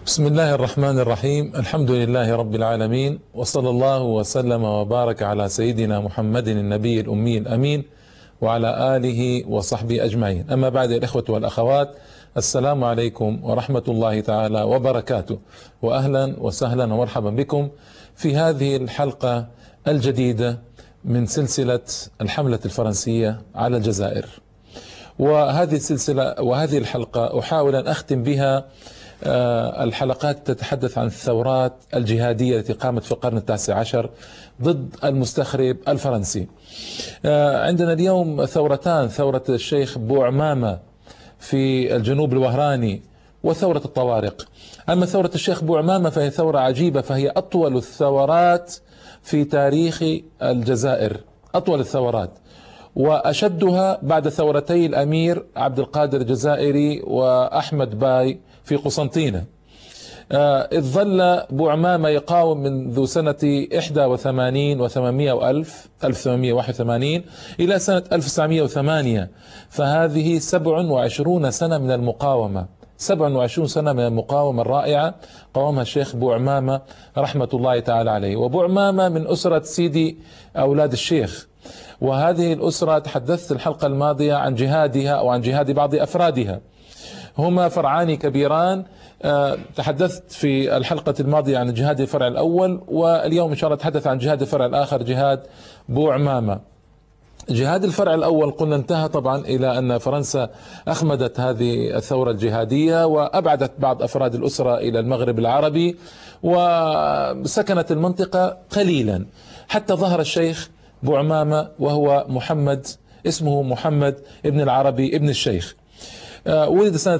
بسم الله الرحمن الرحيم. الحمد لله رب العالمين، وصلى الله وسلم وبارك على سيدنا محمد النبي الأمي الأمين وعلى آله وصحبه أجمعين. أما بعد، الإخوة والأخوات، السلام عليكم ورحمة الله تعالى وبركاته، وأهلا وسهلا ومرحبا بكم في هذه الحلقة الجديدة من سلسلة الحملة الفرنسية على الجزائر. وهذه السلسلة وهذه الحلقة أحاول أن أختم بها الحلقات تتحدث عن الثورات الجهادية التي قامت في القرن التاسع عشر ضد المستخرب الفرنسي. عندنا اليوم ثورتان: ثورة الشيخ بوعمامة في الجنوب الوهراني وثورة الطوارق. أما ثورة الشيخ بوعمامة فهي ثورة عجيبة، فهي أطول الثورات في تاريخ الجزائر، أطول الثورات، وأشدها بعد ثورتي الأمير عبد القادر الجزائري وأحمد باي في قسنطينة. إذ ظل بوعمامة يقاوم منذ سنة 81 و800 وألف 1881 إلى سنة 1908، فهذه 27 سنة من المقاومة، 27 سنة من المقاومة الرائعة قاومها الشيخ بوعمامة رحمة الله تعالى عليه. وبوعمامة من أسرة سيدي أولاد الشيخ، وهذه الأسرة تحدثت الحلقة الماضية عن جهادها أو عن جهاد بعض أفرادها. هما فرعان كبيران. تحدثت في الحلقة الماضية عن جهاد الفرع الأول، واليوم إن شاء الله نتحدث عن جهاد الفرع الآخر، جهاد بوعمامة. جهاد الفرع الأول قلنا انتهى طبعا إلى أن فرنسا أخمدت هذه الثورة الجهادية وأبعدت بعض أفراد الأسرة إلى المغرب العربي، وسكنت المنطقة قليلا حتى ظهر الشيخ بوعمامة، وهو محمد، اسمه محمد ابن العربي ابن الشيخ. ولد سنة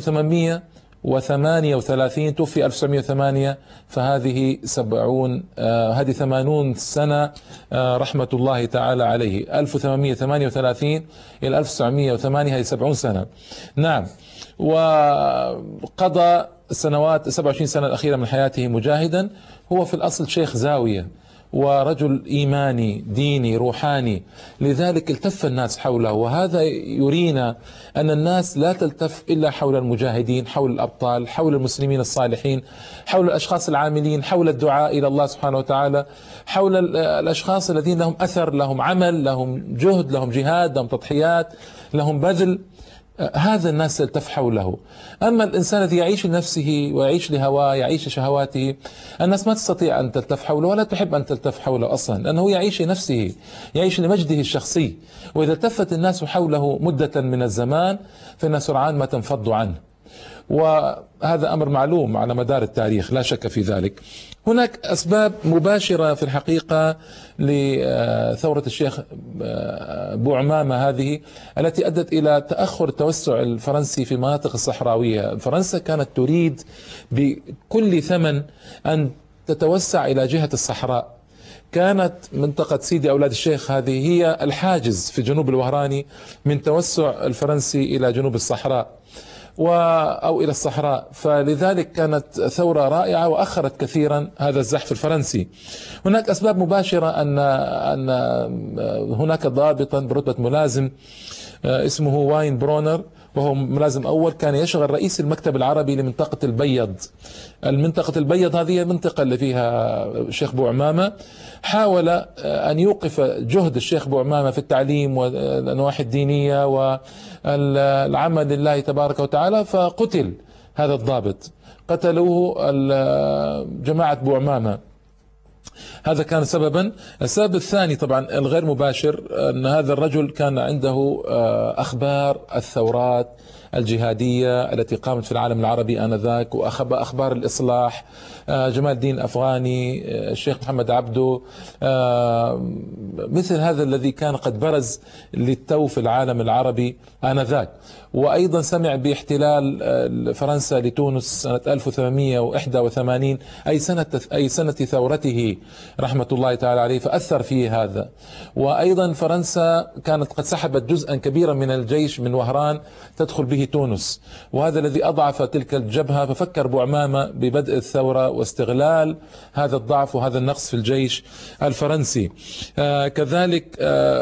1838، توفي 1908، فهذه 80 سنة رحمة الله تعالى عليه. 1838 إلى 1908 هي 70 سنة. نعم. وقضى السنوات 27 سنة الأخيرة من حياته مجاهدا. هو في الأصل شيخ زاوية ورجل إيماني ديني روحاني، لذلك التف الناس حوله. وهذا يرينا أن الناس لا تلتف إلا حول المجاهدين، حول الأبطال، حول المسلمين الصالحين، حول الأشخاص العاملين، حول الدعاء إلى الله سبحانه وتعالى، حول الأشخاص الذين لهم أثر، لهم عمل، لهم جهد، لهم جهاد، لهم تضحيات، لهم بذل. هذا الناس تلتف حوله. أما الإنسان الذي يعيش لنفسه ويعيش لهواه، يعيش لشهواته، الناس ما تستطيع أن تلتف حوله ولا تحب أن تلتف حوله أصلا، لأنه يعيش لنفسه، يعيش لمجده الشخصي. وإذا التفت الناس حوله مدة من الزمان فإن سرعان ما تنفض عنه، وهذا أمر معلوم على مدار التاريخ، لا شك في ذلك. هناك أسباب مباشرة في الحقيقة لثورة الشيخ بوعمامة هذه التي أدت إلى تأخر التوسع الفرنسي في المناطق الصحراوية. فرنسا كانت تريد بكل ثمن أن تتوسع إلى جهة الصحراء. كانت منطقة سيدي أولاد الشيخ هذه هي الحاجز في الجنوب الوهراني من توسع الفرنسي إلى جنوب الصحراء أو إلى الصحراء، فلذلك كانت ثورة رائعة وأخرت كثيرا هذا الزحف الفرنسي. هناك أسباب مباشرة أن هناك ضابطا برتبة ملازم اسمه واين برونر، وهو ملازم أول، كان يشغل رئيس المكتب العربي لمنطقة البيض. المنطقة البيض هذه المنطقة اللي فيها الشيخ بوعمامة. حاول أن يوقف جهد الشيخ بوعمامة في التعليم والنواحي الدينية والعمل لله تبارك وتعالى، فقتل هذا الضابط، قتلوه جماعة بوعمامة. هذا كان سببا. السبب الثاني طبعا الغير مباشر أن هذا الرجل كان عنده أخبار الثورات الجهادية التي قامت في العالم العربي آنذاك، وأخبار الإصلاح، جمال الدين الأفغاني، الشيخ محمد عبده، مثل هذا الذي كان قد برز للتو في العالم العربي آنذاك. وأيضا سمع باحتلال فرنسا لتونس سنة 1881، أي سنة ثورته رحمة الله تعالى عليه، فأثر فيه هذا. وأيضا فرنسا كانت قد سحبت جزءا كبيرا من الجيش من وهران تدخل به به تونس، وهذا الذي أضعف تلك الجبهة. ففكر بوعمامة ببدء الثورة واستغلال هذا الضعف وهذا النقص في الجيش الفرنسي. كذلك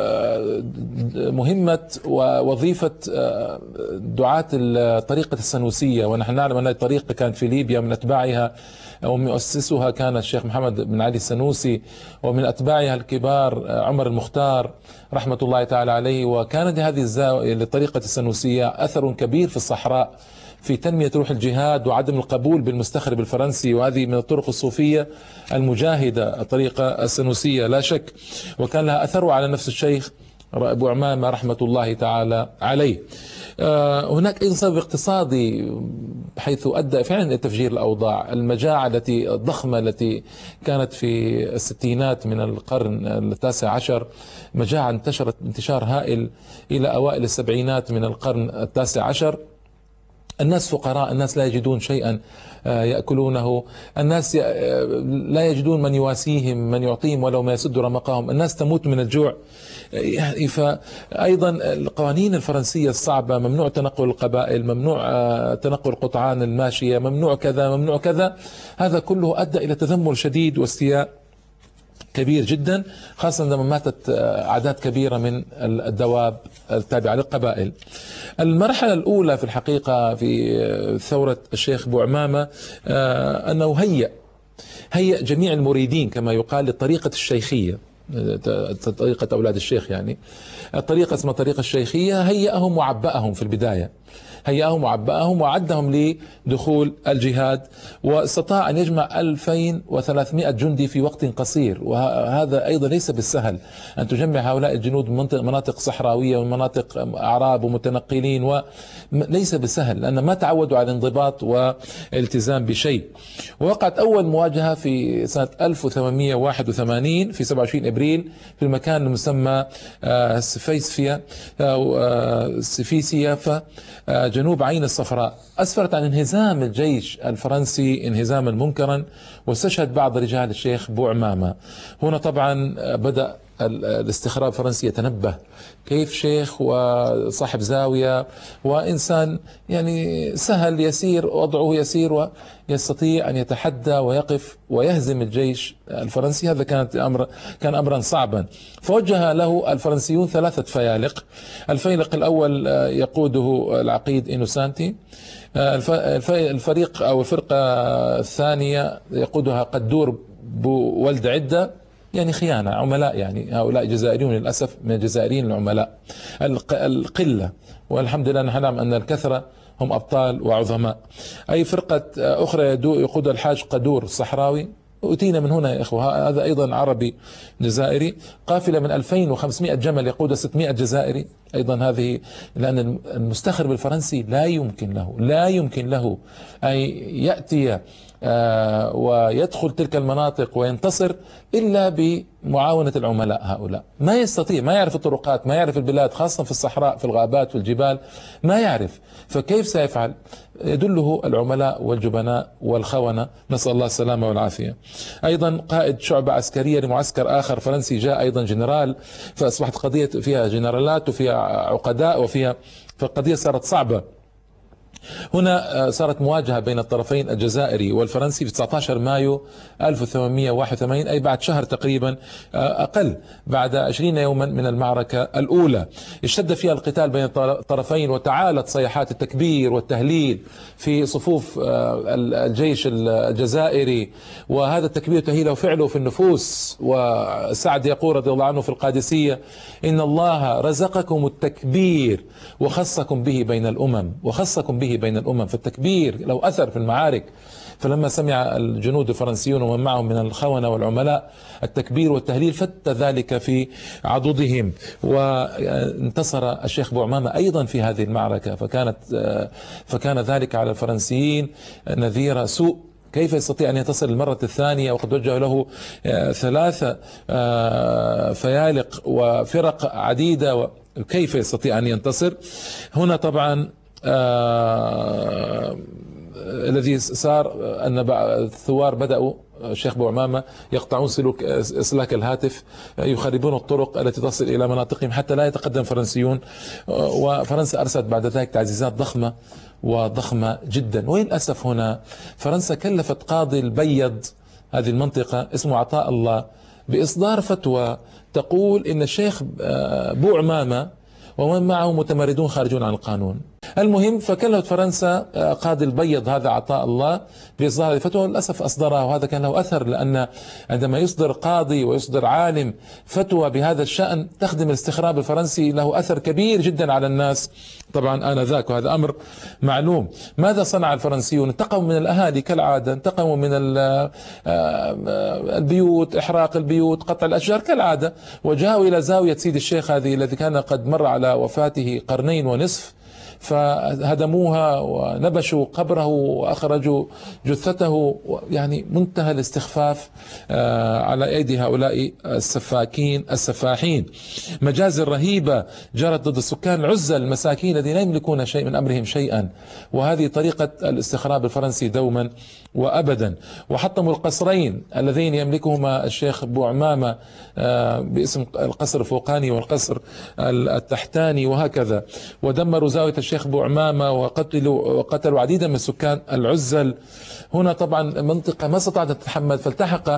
مهمة ووظيفة دعاة الطريقة السنوسية، ونحن نعلم أن الطريقة كانت في ليبيا من أتباعها ومؤسسها كان الشيخ محمد بن علي السنوسي، ومن أتباعها الكبار عمر المختار رحمة الله تعالى عليه. وكانت هذه الزاوية للطريقة السنوسية أثر كبير في الصحراء في تنمية روح الجهاد وعدم القبول بالمستخرب الفرنسي، وهذه من الطرق الصوفية المجاهدة الطريقة السنوسية لا شك، وكان لها أثر على نفس الشيخ أبو عمامة رحمة الله تعالى عليه. هناك أيضا سبب اقتصادي حيث أدى فعلا إلى تفجير الأوضاع. المجاعة الضخمة التي كانت في الستينات من القرن التاسع عشر، مجاعة انتشرت انتشار هائل إلى أوائل السبعينات من القرن التاسع عشر. الناس فقراء، الناس لا يجدون شيئا يأكلونه، الناس لا يجدون من يواسيهم من يعطيهم ولو ما يسد رمقهم، الناس تموت من الجوع. يعني فأيضا القوانين الفرنسية الصعبة، ممنوع تنقل القبائل، ممنوع تنقل قطعان الماشية، ممنوع كذا ممنوع كذا، هذا كله أدى إلى تذمر شديد واستياء كبير جدا، خاصة عندما ماتت أعداد كبيرة من الدواب التابعة للقبائل. المرحلة الأولى في الحقيقة في ثورة الشيخ أبو عمامة أنه هيأ جميع المريدين كما يقال للطريقة الشيخية، طريقة أولاد الشيخ، يعني الطريقة اسمها طريقة الشيخية. هيأهم وعبأهم في البداية، هيأهم وعبأهم وعدهم لدخول الجهاد، واستطاع أن يجمع 2300 جندي في وقت قصير، وهذا أيضا ليس بالسهل أن تجمع هؤلاء الجنود من مناطق صحراوية ومناطق أعراب ومتنقلين، وليس بالسهل لأن ما تعودوا على الانضباط والالتزام بشيء. ووقعت أول مواجهة في سنة 1881 في 27 إبريل في المكان المسمى سفيسيا جنوب عين الصفراء، أسفرت عن انهزام الجيش الفرنسي انهزاما منكرا، واستشهد بعض رجال الشيخ أبو عمامة. هنا طبعا بدأ الاستخراب الفرنسي يتنبه، كيف شيخ وصاحب زاوية وإنسان يعني سهل يسير وضعه يسير ويستطيع أن يتحدى ويقف ويهزم الجيش الفرنسي؟ هذا كان أمرا صعبا. فوجه له الفرنسيون 3 فيالق. الفيلق الأول يقوده العقيد إنوسانتي، الفريق أو الفرقة الثانية يقودها قدور بولد عدة، يعني خيانة، عملاء، يعني هؤلاء جزائريون للأسف، من الجزائريين العملاء القلة، والحمد لله نحن نعلم أن الكثرة هم أبطال وعظماء. أي فرقة أخرى يقودها الحاج قدور الصحراوي، أتينا من هنا يا إخوة، هذا أيضا عربي جزائري، قافلة من 2500 جمل يقودها 600 جزائري أيضا. هذه لأن المستخرب الفرنسي لا يمكن له أن يأتي ويدخل تلك المناطق وينتصر إلا بمعاونة العملاء. هؤلاء ما يستطيع، ما يعرف الطرقات، ما يعرف البلاد، خاصة في الصحراء في الغابات والجبال ما يعرف، فكيف سيفعل؟ يدله العملاء والجبناء والخونة، نسأل الله السلامة والعافية. أيضا قائد شعبة عسكرية لمعسكر آخر فرنسي جاء أيضا جنرال، فأصبحت قضية فيها جنرالات وفيها عقداء فالقضية صارت صعبة. هنا صارت مواجهة بين الطرفين الجزائري والفرنسي في 19 مايو 1881، أي بعد شهر تقريبا، أقل بعد 20 يوما من المعركة الأولى. اشتد فيها القتال بين الطرفين، وتعالت صيحات التكبير والتهليل في صفوف الجيش الجزائري، وهذا التكبير تهيله فعله في النفوس. وسعد يقول رضي الله عنه في القادسية: إن الله رزقكم التكبير وخصكم به بين الأمم، فالتكبير له أثر في المعارك. فلما سمع الجنود الفرنسيون ومن معهم من الخونة والعملاء التكبير والتهليل فت ذلك في عضدهم، وانتصر الشيخ أبو عمامة أيضا في هذه المعركة. فكان ذلك على الفرنسيين نذير سوء. كيف يستطيع أن ينتصر المرة الثانية وقد وجه له 3 فيالق وفرق عديدة؟ كيف يستطيع أن ينتصر؟ هنا طبعا الذي صار أن الثوار بدأوا الشيخ بوعمامة يقطعون سلاك الهاتف، يخربون الطرق التي تصل إلى مناطقهم حتى لا يتقدم فرنسيون. وفرنسا أرسلت بعد ذلك تعزيزات ضخمة وضخمة جدا. وللأسف هنا فرنسا كلفت قاضي البيض هذه المنطقة اسمه عطاء الله بإصدار فتوى تقول إن الشيخ بوعمامة ومن معه متمردون خارجون عن القانون. المهم فكلفت فرنسا قاضي البيض هذا عطاء الله بإصدار الفتوى، للأسف أصدرها، وهذا كان له أثر، لأن عندما يصدر قاضي ويصدر عالم فتوى بهذا الشأن تخدم الاستخراب الفرنسي له أثر كبير جدا على الناس طبعا آنذاك، وهذا أمر معلوم. ماذا صنع الفرنسيون؟ انتقموا من الأهالي كالعادة، انتقموا من البيوت، إحراق البيوت، قطع الأشجار كالعادة، وجاءوا إلى زاوية سيد الشيخ هذه الذي كان قد مر على وفاته قرنين ونصف، فهدموها ونبشوا قبره وأخرجوا جثته، يعني منتهى الاستخفاف على أيدي هؤلاء السفاكين السفاحين. مجازر رهيبة جرت ضد السكان العزل المساكين الذين لا يملكون شيء من أمرهم شيئا، وهذه طريقة الاستخراب الفرنسي دوما وأبدا. وحطموا القصرين اللذين يملكهما الشيخ بوعمامة باسم القصر الفوقاني والقصر التحتاني وهكذا، ودمروا زاوية الشيخ بوعمامة وقتلوا عديدا من سكان العزل. هنا طبعا منطقة ما استطاعت أن تتحمل، فالتحق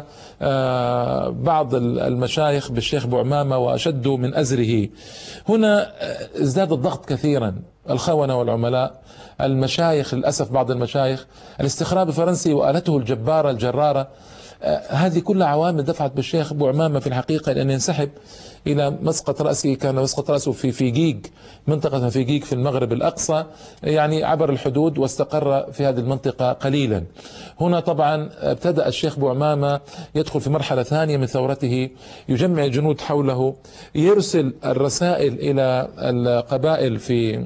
بعض المشايخ بالشيخ بوعمامة وأشدوا من أزره. هنا ازداد الضغط كثيرا، الخونة والعملاء، المشايخ، للأسف بعض المشايخ، الاستخراب الفرنسي وآلته الجبارة الجرارة، هذه كلها عوامل دفعت بالشيخ بوعمامة في الحقيقة لأن ينسحب إلى مسقط رأسه. كان مسقط رأسه في فيجيج، منطقة فيجيج في المغرب الأقصى، يعني عبر الحدود واستقر في هذه المنطقة قليلا. هنا طبعا ابتدأ الشيخ بوعمامة يدخل في مرحلة ثانية من ثورته، يجمع الجنود حوله، يرسل الرسائل إلى القبائل في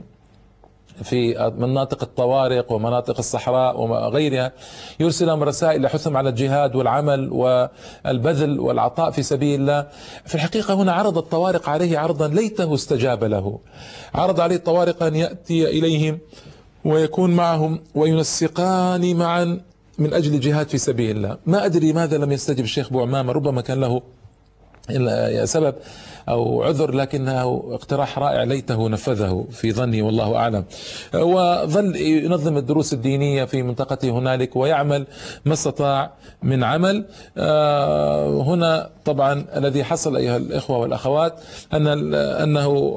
مناطق الطوارق ومناطق الصحراء وغيرها، يرسلهم رسائل لحثهم على الجهاد والعمل والبذل والعطاء في سبيل الله. في الحقيقة هنا عرض الطوارق عليه عرضا ليته استجاب له، عرض عليه الطوارق أن يأتي إليهم ويكون معهم وينسقان معا من أجل الجهاد في سبيل الله. ما أدري ماذا لم يستجب الشيخ بوعمامة، ربما كان له سبب أو عذر، لكنه اقتراح رائع ليته نفذه في ظني والله أعلم. وظل ينظم الدروس الدينية في منطقته هنالك ويعمل ما استطاع من عمل. هنا طبعا الذي حصل أيها الإخوة والأخوات أنه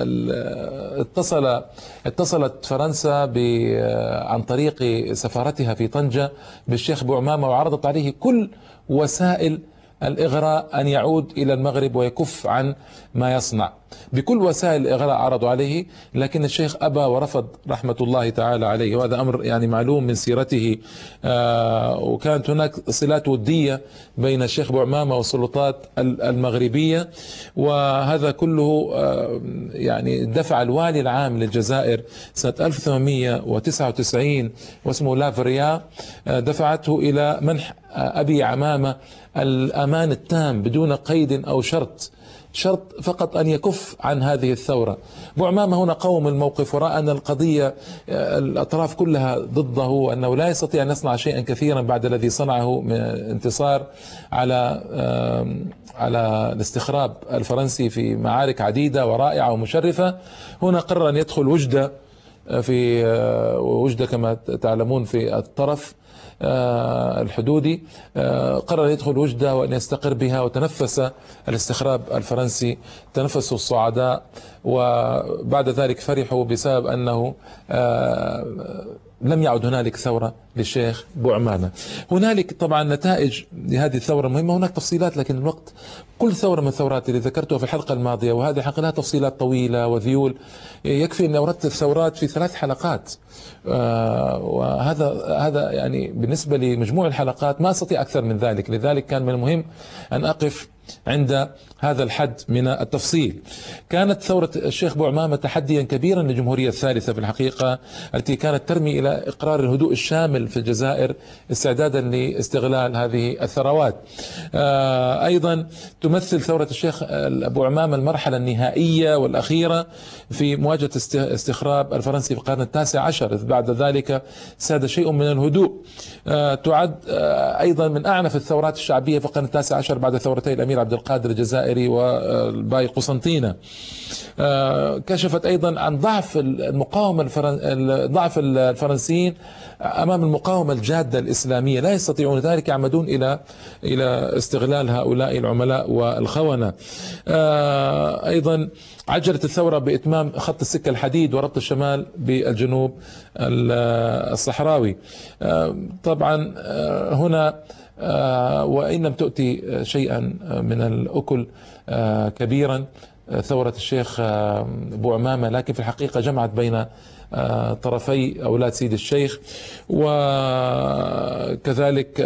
اتصلت فرنسا عن طريق سفارتها في طنجة بالشيخ بوعمامة وعرضت عليه كل وسائل الإغراء أن يعود إلى المغرب ويكف عن ما يصنع، بكل وسائل الإغراء عرضوا عليه، لكن الشيخ أبى ورفض رحمة الله تعالى عليه، وهذا أمر يعني معلوم من سيرته. وكانت هناك صلات ودية بين الشيخ بوعمامة والسلطات المغربية، وهذا كله يعني دفع الوالي العام للجزائر سنة 1899 واسمه لافريا، دفعته إلى منح أبي عمامة الأمان التام بدون قيد أو شرط فقط أن يكف عن هذه الثورة. بوعمامة هنا قوم الموقف ورأى أن القضية الأطراف كلها ضده، وأنه لا يستطيع أن يصنع شيئا كثيرا بعد الذي صنعه من انتصار على الاستخراب الفرنسي في معارك عديدة ورائعة ومشرفة. هنا قرر أن يدخل وجدة، في وجدة كما تعلمون في الطرف الحدودي، قرر يدخل وجدة وأن يستقر بها، وتنفس الاستخراب الفرنسي تنفسوا الصعداء، وبعد ذلك فرحوا بسبب أنه لم يعد هنالك ثورة للشيخ بوعمامة. هنالك طبعا نتائج لهذه الثورة مهمة، هناك تفصيلات لكن الوقت، كل ثورة من الثورات اللي ذكرتها في الحلقة الماضية، وهذه حلقة لها تفصيلات طويلة وذيول، يكفي أن أوردت الثورات في 3 حلقات، وهذا يعني بالنسبة لمجموع الحلقات ما أستطيع أكثر من ذلك، لذلك كان من المهم أن أقف عند هذا الحد من التفصيل. كانت ثورة الشيخ بوعمامة تحديا كبيرا للجمهورية الثالثة في الحقيقة، التي كانت ترمي إلى إقرار الهدوء الشامل في الجزائر استعدادا لاستغلال هذه الثروات. أيضا تمثل ثورة الشيخ بوعمامة المرحلة النهائية والأخيرة في مواجهة استخراب الفرنسي في القرن التاسع عشر، بعد ذلك ساد شيء من الهدوء. تعد أيضا من أعنف الثورات الشعبية في القرن التاسع عشر بعد ثورتي الأمير عبد القادر الجزائري والباي قسنطينة. كشفت أيضا عن ضعف المقاومة ضعف الفرنسيين أمام المقاومة الجادة الإسلامية، لا يستطيعون ذلك، يعمدون إلى استغلال هؤلاء العملاء والخونة. أيضا عجلت الثورة بإتمام خط السكة الحديد وربط الشمال بالجنوب الصحراوي. طبعا هنا وإن لم تؤتي شيئا من الأكل كبيرا ثورة الشيخ بوعمامة، لكن في الحقيقة جمعت بين طرفي أولاد سيد الشيخ، وكذلك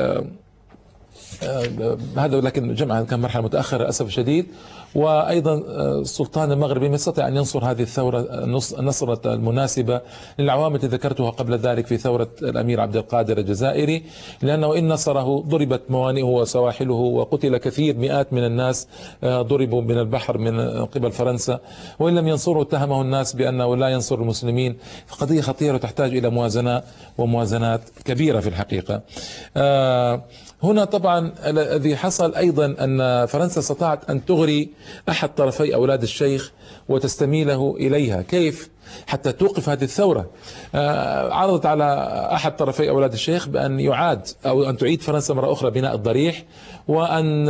هذا، لكن جمعها كان مرحلة متأخرة للأسف الشديد. وأيضا السلطان المغربي ما استطاع أن ينصر هذه الثورة النصرة المناسبة للعوامل التي ذكرتها قبل ذلك في ثورة الأمير عبد القادر الجزائري، لأنه إن نصره ضربت موانئه وسواحله وقتل كثير، مئات من الناس ضربوا من البحر من قبل فرنسا، وإن لم ينصره اتهمه الناس بأنه لا ينصر المسلمين. قضية خطيرة تحتاج إلى موازنات كبيرة في الحقيقة. هنا طبعا الذي حصل أيضا أن فرنسا استطاعت أن تغري أحد طرفي أولاد الشيخ وتستميله إليها. كيف؟ حتى توقف هذه الثورة. عرضت على أحد طرفي أولاد الشيخ بأن يعاد أو أن تعيد فرنسا مرة أخرى بناء الضريح، وأن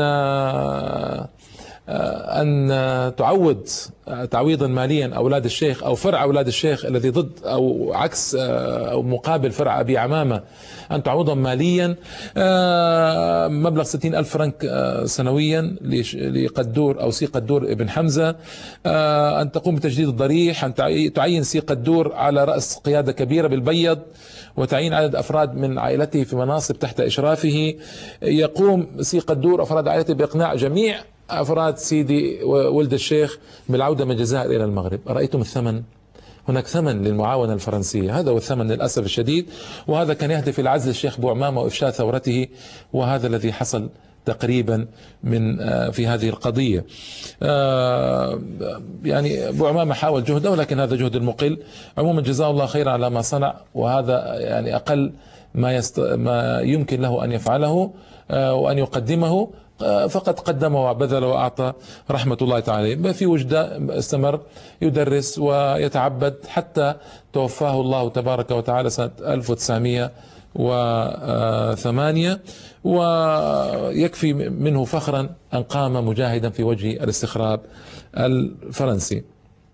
تعوض تعويضا ماليا أولاد الشيخ أو فرع أولاد الشيخ الذي ضد أو عكس أو مقابل فرع أبي عمامة، أن تعوضهم ماليا مبلغ 60,000 فرنك سنويا لقدور أو سي قدور ابن حمزة، أن تقوم بتجديد الضريح، أن تعين سي قدور على رأس قيادة كبيرة بالبيض، وتعيين عدد أفراد من عائلته في مناصب تحت إشرافه. يقوم سي قدور أفراد عائلته بإقناع جميع أفراد سيدي ولد الشيخ بالعودة من الجزائر إلى المغرب. رأيتم الثمن؟ هناك ثمن للمعاونة الفرنسية، هذا هو الثمن للأسف الشديد، وهذا كان يهدف إلى عزل الشيخ بوعمامة وإفشاء ثورته، وهذا الذي حصل تقريبا من في هذه القضية. يعني بوعمامة حاول جهده، ولكن هذا جهد المقل. عموما جزاه الله خيرا على ما صنع، وهذا يعني أقل ما يمكن له أن يفعله وأن يقدمه، فقد قدم وبذل وأعطى رحمة الله تعالى. في وجدة استمر يدرس ويتعبد حتى توفاه الله تبارك وتعالى سنة 1908، ويكفي منه فخرا أن قام مجاهدا في وجه الاستخراب الفرنسي.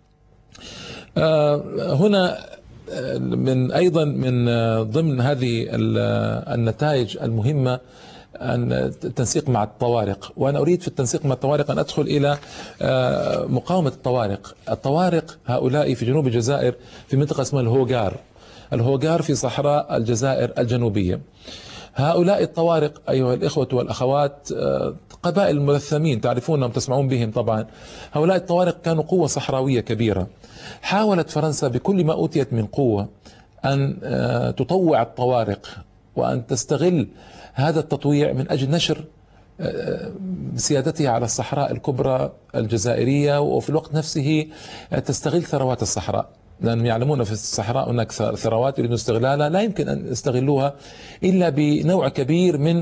هنا أيضا من ضمن هذه النتائج المهمة أن التنسيق مع الطوارق، وأنا أريد في التنسيق مع الطوارق أن أدخل إلى مقاومة الطوارق هؤلاء في جنوب الجزائر في منطقة اسمها الهوغار في صحراء الجزائر الجنوبية. هؤلاء الطوارق أيها الإخوة والأخوات قبائل ملثمين تعرفونهم تسمعون بهم طبعا. هؤلاء الطوارق كانوا قوة صحراوية كبيرة. حاولت فرنسا بكل ما أوتيت من قوة أن تطوع الطوارق وأن تستغل هذا التطويع من أجل نشر سيادتها على الصحراء الكبرى الجزائرية، وفي الوقت نفسه تستغل ثروات الصحراء، لأنهم يعلمون في الصحراء هناك ثروات يريدون استغلالها لا يمكن أن يستغلوها إلا بنوع كبير من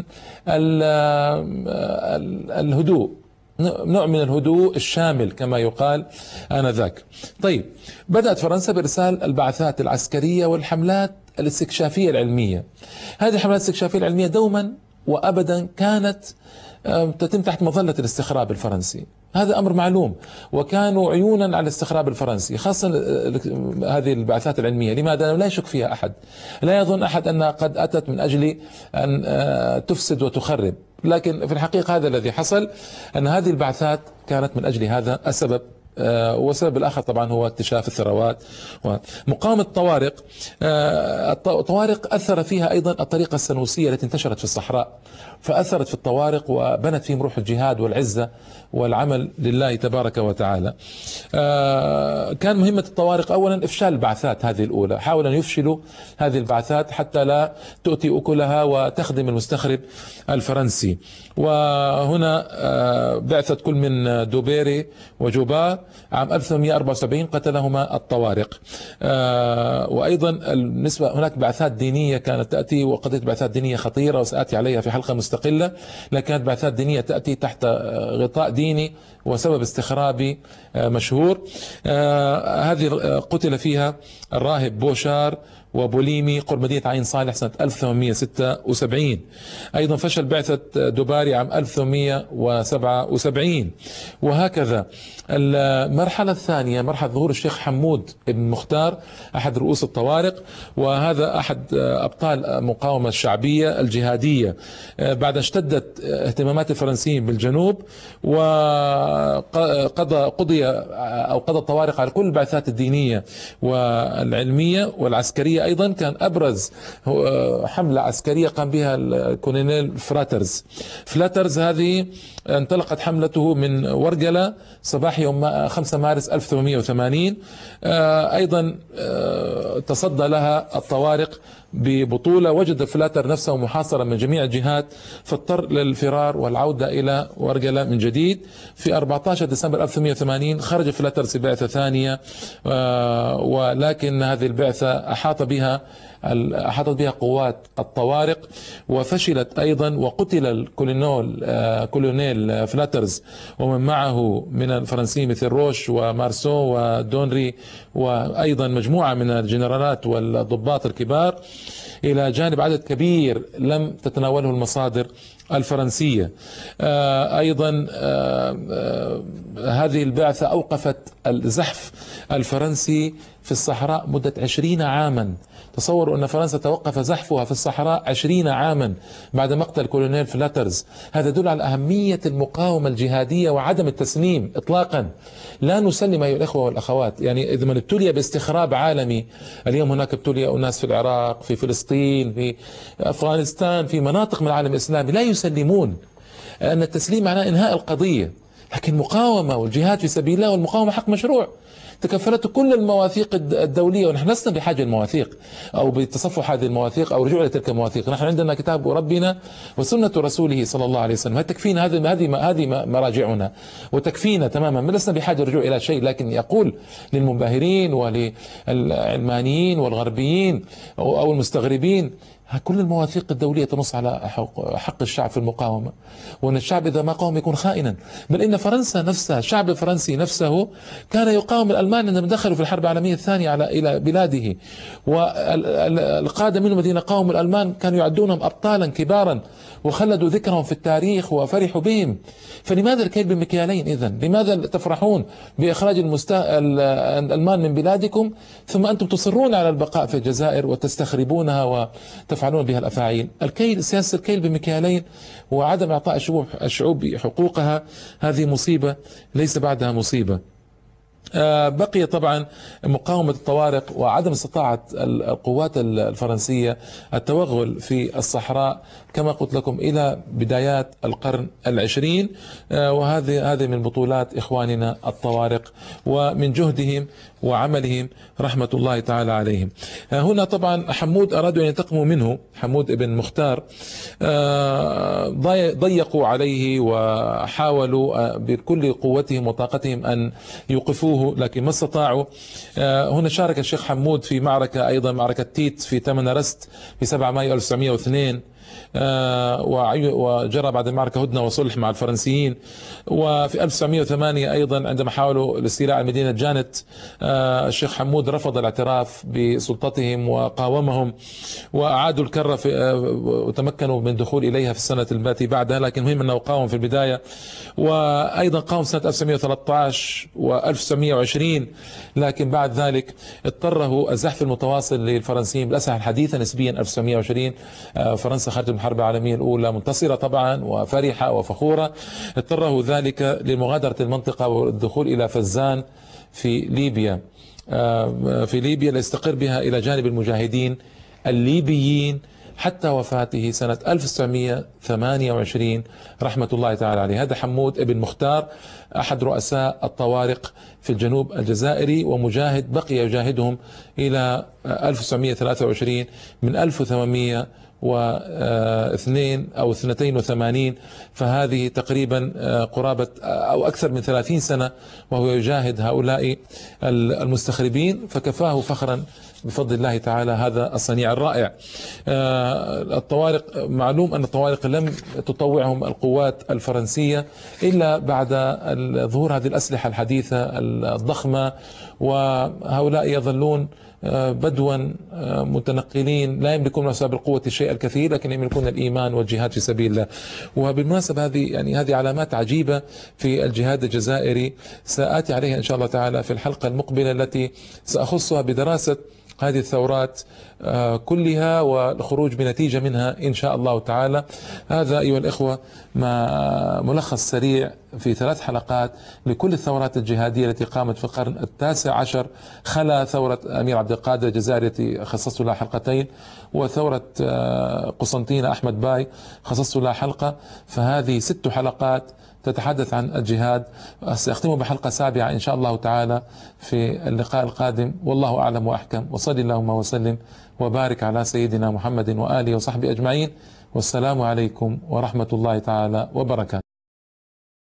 الهدوء، نوع من الهدوء الشامل كما يقال آنذاك. طيب، بدأت فرنسا بإرسال البعثات العسكرية والحملات الاستكشافية العلمية. هذه الحملات الاستكشافية العلمية دوما وأبدا كانت تتم تحت مظلة الاستخراب الفرنسي، هذا أمر معلوم، وكانوا عيونا على الاستخراب الفرنسي، خاصة هذه البعثات العلمية. لماذا؟ لا يشك فيها أحد، لا يظن أحد أنها قد أتت من أجل أن تفسد وتخرب، لكن في الحقيقة هذا الذي حصل، أن هذه البعثات كانت من أجل هذا السبب والسبب الآخر طبعا هو اكتشاف الثروات. مقاومة الطوارق، الطوارق أثر فيها أيضا الطريقة السنوسية التي انتشرت في الصحراء، فأثرت في الطوارق وبنت فيهم روح الجهاد والعزة والعمل لله تبارك وتعالى. كان مهمة الطوارق أولا إفشال البعثات هذه الأولى، حاولوا أن يفشلوا هذه البعثات حتى لا تؤتي أكلها وتخدم المستخرب الفرنسي. وهنا بعثة كل من دوبيري وجوبار عام 1874 قتلهما الطوارق. وأيضا بالنسبة هناك بعثات دينية كانت تأتي، وقضية بعثات دينية خطيرة وسأتي عليها في حلقة مستقلة، لكن كانت بعثات دينية تأتي تحت غطاء ديني وسبب استخرابي مشهور. هذه قتل فيها الراهب بوشار وبوليمي قرب مدينة عين صالح سنة 1876. أيضا فشل بعثة دوباري عام 1877. وهكذا المرحلة الثانية مرحلة ظهور الشيخ حمود بن مختار أحد رؤوس الطوارق، وهذا أحد أبطال المقاومة الشعبية الجهادية. بعد اشتدت اهتمامات الفرنسيين بالجنوب، قضى الطوارق على كل البعثات الدينية والعلمية والعسكرية. أيضا كان أبرز حملة عسكرية قام بها الكولونيل فلاترز هذه انطلقت حملته من ورقلة صباح يوم 5 مارس 1880. أيضا تصدى لها الطوارق ببطولة. وجد فلاتر نفسه محاصرا من جميع الجهات، فاضطر للفرار والعودة إلى ورقلة من جديد. في 14 ديسمبر 1880 خرج فلاتر في بعثة ثانية، ولكن هذه البعثة أحاطت بها قوات الطوارق وفشلت أيضا، وقتل الكولونيل فلاترز ومن معه من الفرنسيين مثل روش ومارسو ودونري، وأيضا مجموعة من الجنرالات والضباط الكبار، إلى جانب عدد كبير لم تتناوله المصادر الفرنسية. أيضا هذه البعثة أوقفت الزحف الفرنسي في الصحراء مدة 20 عاما. تصوروا أن فرنسا توقف زحفها في الصحراء 20 عاما بعد مقتل كولونيل فلاترز. هذا يدل على أهمية المقاومة الجهادية وعدم التسليم إطلاقا. لا نسلم أيها الأخوة والأخوات. يعني إذا من ابتلي باستخراب عالمي، اليوم هناك ابتلي أناس في العراق، في فلسطين، في أفغانستان، في مناطق من العالم الإسلامي لا يسلمون. أن التسليم معناه إنهاء القضية، لكن مقاومة والجهاد في سبيل الله والمقاومة حق مشروع تكفلته كل المواثيق الدولية، ونحن لسنا بحاجة للمواثيق أو بتصفح هذه المواثيق أو رجوع لتلك المواثيق. نحن عندنا كتاب ربنا وسنة رسوله صلى الله عليه وسلم، تكفينا. هذه مراجعنا وتكفينا تماما، لسنا بحاجة للرجوع إلى شيء. لكن يقول للمنبهرين وللعلمانيين والغربيين أو المستغربين، كل المواثيق الدولية تنص على حق الشعب في المقاومة، وأن الشعب إذا ما قاوم يكون خائنا. بل إن فرنسا نفسها، الشعب الفرنسي نفسه كان يقاوم الألمان عندما دخلوا في الحرب العالمية الثانية إلى بلاده، والقادة منهم الذين قاوموا الألمان كانوا يعدونهم أبطالا كبارا وخلدوا ذكرهم في التاريخ وفرحوا بهم. فلماذا الكيل بالمكيالين إذن؟ لماذا تفرحون بإخراج الألمان من بلادكم ثم أنتم تصرون على البقاء في الجزائر وتستخربونها وتفعلون بها الأفاعيل؟ سياسة الكيل بمكيالين وعدم إعطاء الشعوب حقوقها، هذه مصيبة ليس بعدها مصيبة. بقي طبعا مقاومة الطوارق وعدم استطاعة القوات الفرنسية التوغل في الصحراء كما قلت لكم إلى بدايات القرن العشرين. وهذه من بطولات إخواننا الطوارق ومن جهدهم وعملهم رحمة الله تعالى عليهم. هنا طبعا حمود أرادوا أن ينتقموا منه، حمود بن مختار، ضيقوا عليه وحاولوا بكل قوتهم وطاقتهم أن يوقفوه لكن ما استطاعوا. هنا شارك الشيخ حمود في معركة أيضا، معركة تيت في تمنرست في 7 مايو 1902، وجرى بعد المعركة هدنة وصلح مع الفرنسيين. وفي 1908 أيضا عندما حاولوا الاستيلاء على مدينة جانت، الشيخ حمود رفض الاعتراف بسلطتهم وقاومهم، وأعادوا الكرة وتمكنوا من الدخول إليها في السنة التي بعدها. لكن المهم أنه قاوم في البداية، وأيضا قاوم سنة 1913 و1920. لكن بعد ذلك اضطره الزحف المتواصل للفرنسيين بالأسلحة الحديثة نسبيا 1920. فرنسا خرج من الحرب العالمية الأولى منتصرة طبعا وفرحة وفخورة، اضطره ذلك لمغادرة المنطقة والدخول إلى فزان في ليبيا، ليستقر بها إلى جانب المجاهدين الليبيين حتى وفاته سنة 1928 رحمة الله تعالى عليه. هذا حمود ابن مختار أحد رؤساء الطوارق في الجنوب الجزائري، ومجاهد بقي يجاهدهم إلى 1923 من 1802 أو 82، فهذه تقريبا قرابة أو أكثر من 30 سنة وهو يجاهد هؤلاء المستخربين، فكفاه فخرا بفضل الله تعالى هذا الصنيع الرائع. الطوارق، معلوم أن الطوارق لم تطوعهم القوات الفرنسية إلا بعد ظهور هذه الأسلحة الحديثة الضخمة، وهؤلاء يظلون بدوا متنقلين لا يملكون أسباب القوة الشيء الكثير، لكن يملكون الإيمان والجهاد في سبيل الله. وبالمناسبة هذه علامات عجيبة في الجهاد الجزائري سآتي عليها إن شاء الله تعالى في الحلقة المقبلة التي سأخصها بدراسة هذه الثورات كلها والخروج بنتيجة منها إن شاء الله تعالى. هذا أيها الإخوة ملخص سريع في 3 حلقات لكل الثورات الجهادية التي قامت في القرن ال19، خلا ثورة أمير عبد القادر الجزائري التي خصصت لها حلقتين، وثورة قسنطينة أحمد باي خصصت لها حلقة، فهذه 6 حلقات تتحدث عن الجهاد. سأختم بحلقة 7 إن شاء الله تعالى في اللقاء القادم، والله أعلم وأحكم، وصلي اللهم وسلم وبارك على سيدنا محمد وآله وصحبه أجمعين، والسلام عليكم ورحمة الله تعالى وبركاته.